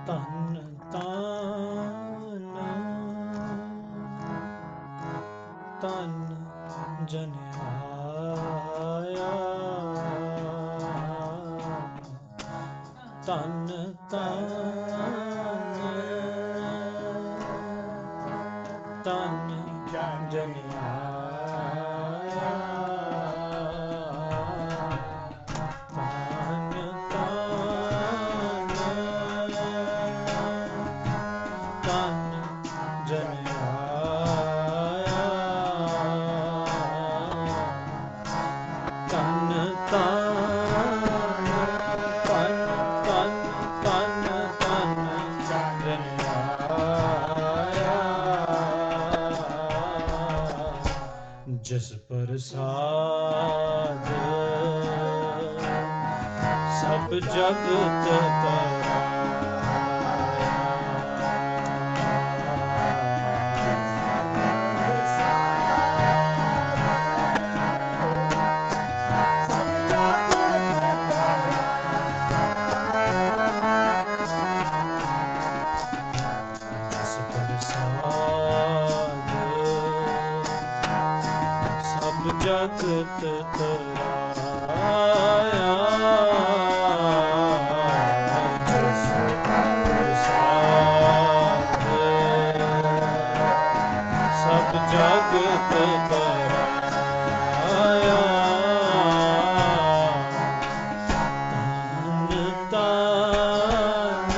ਧੰਨ ਧੰਨ ਧੰਨ ਜਨ ਆਇਆ, ਧੰਨ ਧੰਨ ਧੰਨ ਜਨ ਆਇਆ, ਧੰਨ ਧੰਨ ਧੰਨ ਜਨ ਆਇਆ, ਧੰਨ ਧੰਨ ਧੰਨ ਧੰਨ ਧੰਨ ਜਨ ਆਇਆ, ਜਿਸ ਪ੍ਰਸਾਦ ਸਭ ਜਗਤ ਤਰਾਇਆ, ਜਿਸ ਪ੍ਰਸਾਦ ਸਭ ਜਗਤ ਤਰਾਇਆ, ਜਿਸ ਪ੍ਰਸਾਦ ਸਭ ਜਗਤ ਤਰਾਇਆ, ਧੰਨ ਧੰਨ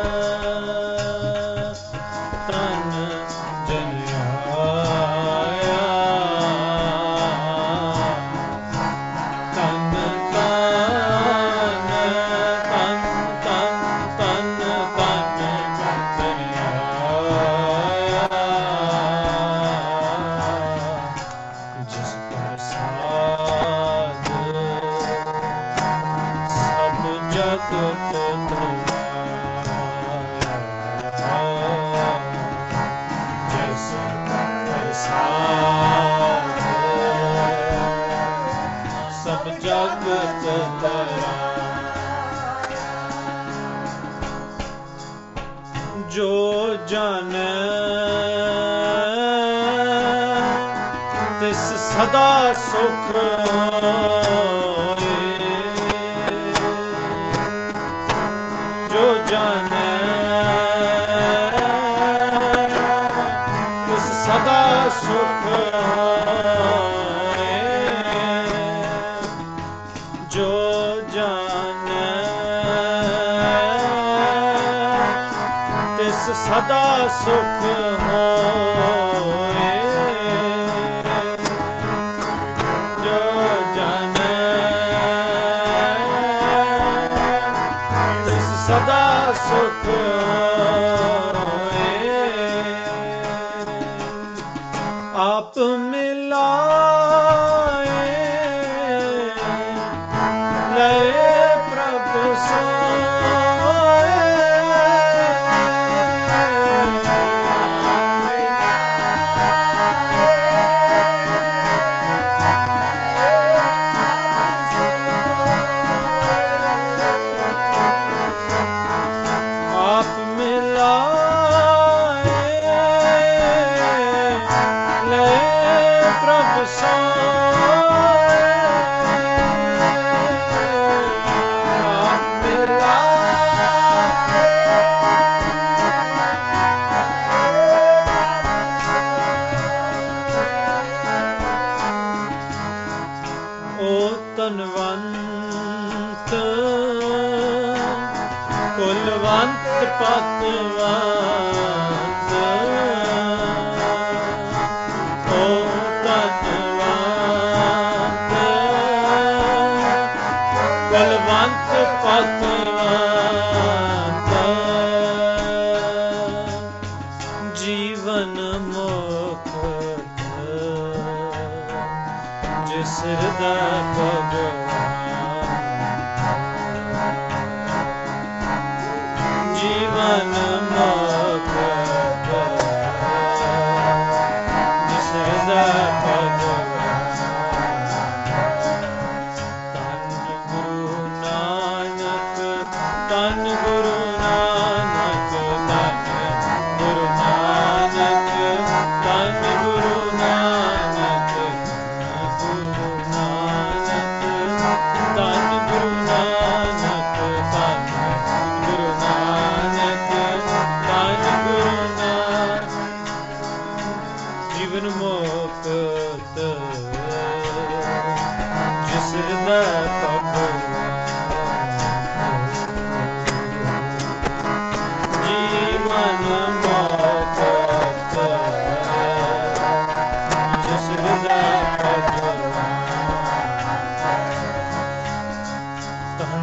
ਧੰਨ ਜਨ ਆਇਆ, ਧੰਨ ਧੰਨ ਧੰਨ ਧੰਨ ਧੰਨ ਧੰਨ ਜਨ ਆਇਆ, ਜਿਸ ਪ੍ਰਸਾਦ ਸਭ ਜਗਤ ਤਰਾਇਆ, ਜਿਸ ਪ੍ਰਸਾਦ ਸਭ ਜਗਤ ਤਰਾਇਆ, ਜੋ ਜਾਣੈ ਤਿਸ ਸਦਾ ਸੁਖ ਹੋਏ, ਜੋ ਜਾਣੈ ਤਿਸ ਸਦਾ ਸੁਖ ਹੋਏ, ਜੋ ਜਾਣੈ ਤਿਸ ਸਦਾ ਸੁਖ ਹੋਏ, ਜੋ ਜਾਣੈ ਤਿਸ ਸਦਾ ਸੁਖ ਹੋਏ, ਆਪ ਮਿਲਾਏ ਲਏ ਪ੍ਰਭ ਸੋਏ, ਆਪ ਮਿਲਾਏ ਲਏ ਪ੍ਰਭ ਸੋਏ, ਆਪ ਮਿਲਾਏ ਓ ਧਨਵੰਤ ਕੁਲਵੰਤ ਪਤਵੰਤ, ਓ ਧਨਵੰਤ ਕੁਲਵੰਤ ਪਤਵੰਤ, ਜੀਵਨ ਮੁਕਤ ਜਿਸ ਹਿਰਦੈ ਭਗਵਾਨ, ਜੀਵਨ ਮੁਕਤ ਜਿਸ ਹਿਰਦੈ ਭਗਵਾਨ, ਧੰਨ ਗੁਰੂ ਨਾਨਕ ਧੰਨ ਗੁਰੂ ਨਾਨਕ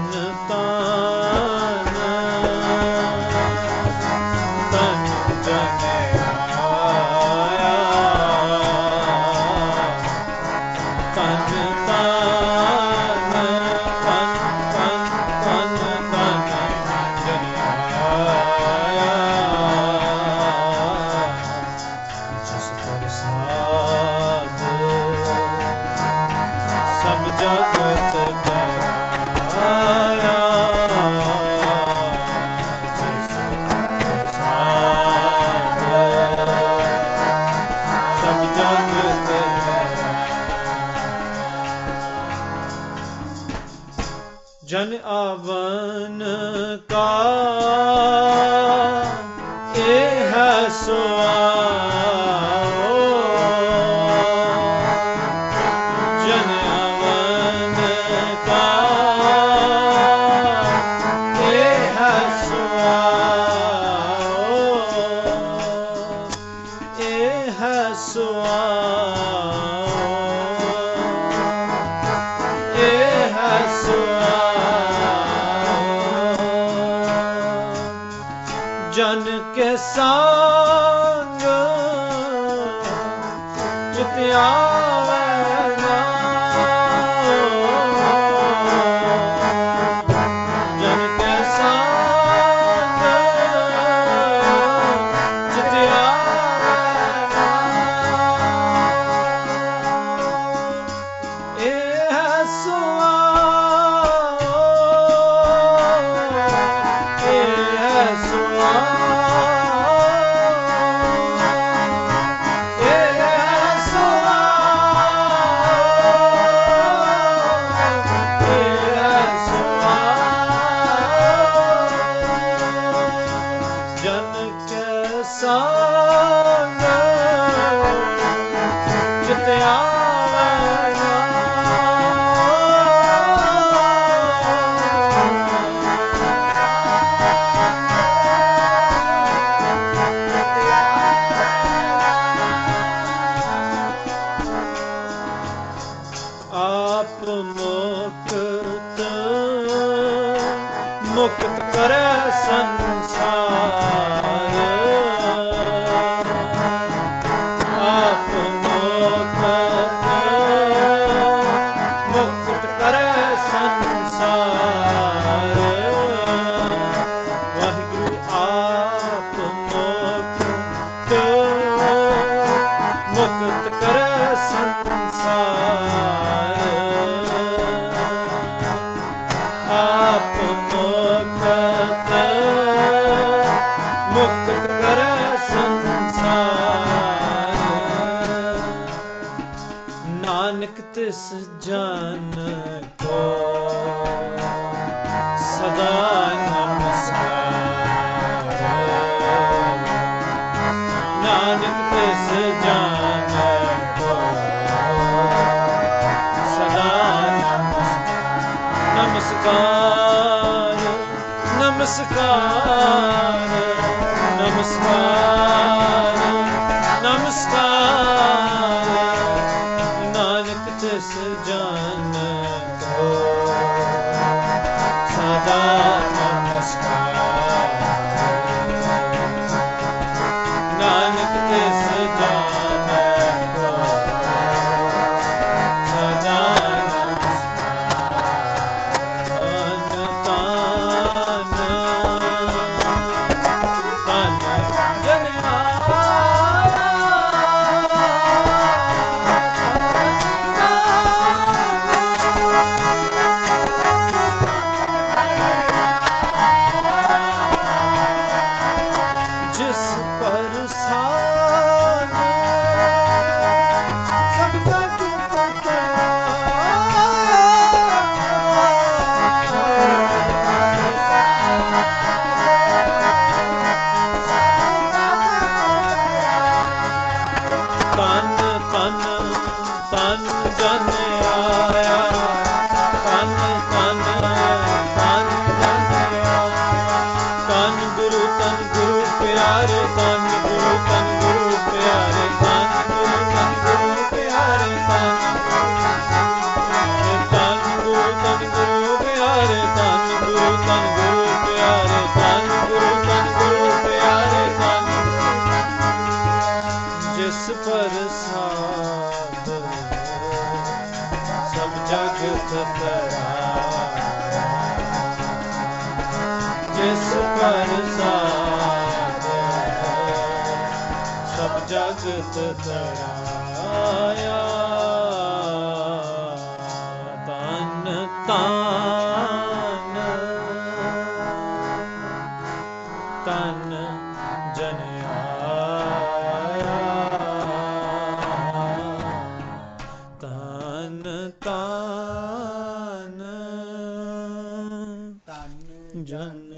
ਜਨ ਆਵਨ ਕਾ ਇਹ ਹੈ ਸੁਆਓ ਜਨ ਆਵਨ ਕਾ ਇਹ ਹੈ ਸੁਆਓ ਇਹ ਹੈ ਸੁਆਓ ਇਹ ਹੈ ਸੁਆਓ ਜਨ ਕੇ ਸੰਗ ਜਿਤ ਆਵੇ ਨਾ ਜਨ ਕੇ ਸੰਗ ਜਿਤ ਆਵੇ ਨਾ ਇਹ ਹੈ ਸੁਆਓ ਇਹ ਹੈ ਸੁਆਓ ਆਪ ਮੁਕਤ ਮੁਕਤ ਕਰੇ ਸੰਸਾਰ ਆਪ ਮੁਕਤ ਮੁਕਤ ਕਰੇ ਸੰਸਾਰ ਵਾਹਿਗੁਰੂ ਆਪ ਮੁਕਤ ਮੁਕਤ ਕਰੇ ਸੰਸਾਰ ਆਪ ਮੁਕਤ ਮੁਕਤ ਕਰੇ ਸੰਸਾਰ ਨਾਨਕ ਤਿਸ ਜਨ ਕੋ ਸਦਾ ਨਮਸਕਾਰ ਨਾਨਕ ਤਿਸ ਜਨ ਕੋ ਸਦਾ ਨਮਸਕਾਰ ਨਮਸਕਾਰ ਨਮਸਕਾਰ ਨਮਸਕਾਰ ਨਾਨਕ ਤਿਸ ਜਨ ਕੋ ਸਦਾ ਨਮਸਕਾਰ ਨਾਨਕ ਤਿਸ ਜਨ ਕੋ ਸਦਾ ਧੰਨ ਗੁਰੂ ਪਿਆਰੇ, ਧੰਨ ਗੁਰੂ ਪਿਆਰੇ, ਧੰਨ ਜਿਸ ਪ੍ਰਸਾਦ ਸਭ ਜਗਤ ਤਰਾਇਆ, ਜਿਸ ਪ੍ਰਸਾਦ ਸਭ ਜਗਤ ਤਰਾਇਆ। ਤਨ ਤਾਨ ਤਨ ਜਨ ਆਇਆ, ਤਨ ਤਾਨ ਜਨ